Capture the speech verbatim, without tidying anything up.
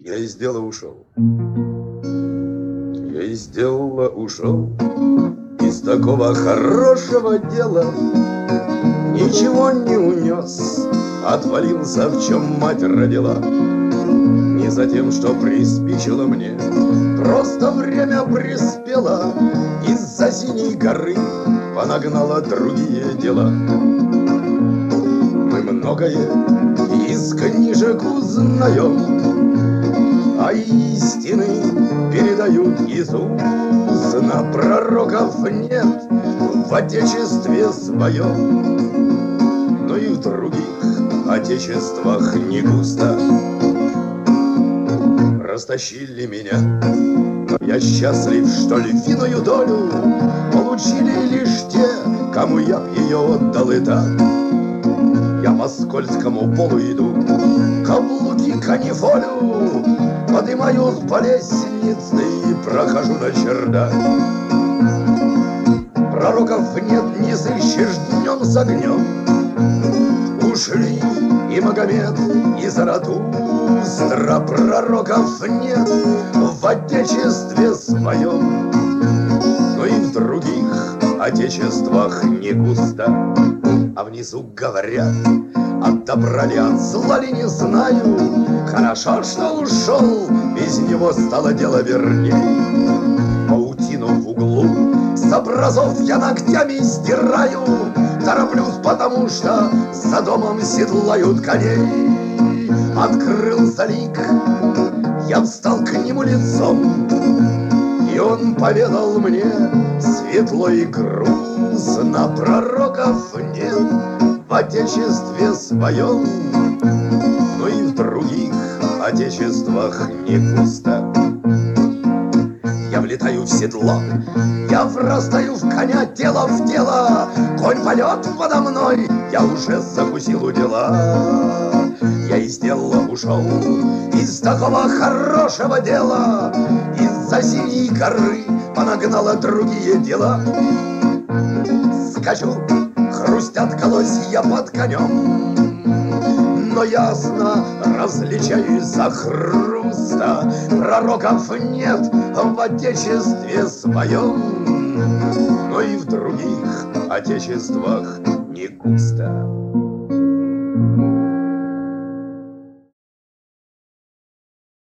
Я из дела ушел. Я из дела ушел. Из такого хорошего дела ничего не унес. Отвалился, в чем мать родила. Не за тем, что приспичило мне, просто время приспело. Из-за синей горы понагнало другие дела. Мы многое из книжек узнаем, а истины передают из уст. На пророков нет в отечестве своем, но и в других отечествах не густо. Растащили меня, но я счастлив, что львиную долю получили лишь те, кому я б ее отдал и так. Я по скользкому полу иду, каблуки канифолю, поднимаюсь по лестнице и прохожу на чердак. Пророков нет, не сыщешь днем с огнем. Ушли и Магомед, и Заратустра. Пророков нет в отечестве своем, но и в других отечествах не густо. А внизу говорят, от добра ли, от зла ли, не знаю. Хорошо, что ушел, без него стало дело верней. Паутину в углу с образов я ногтями сдираю. Тороплюсь, потому что за домом седлают коней. Открылся лик, я встал к нему лицом, и он поведал мне светло и грустно: пророков нет в отечестве своем, но и в других отечествах не густо. Я влетаю в седло, я врастаю в коня, дело в дело. Конь полет подо мной, я уже закусил у дела. Я из дела ушел, из такого хорошего дела. Из-за синей горы понагнало другие дела. Скачу, хрустят колосья под конем, но ясно различаю из-за хруста: пророков нет в отечестве своем, но и в других отечествах не густо.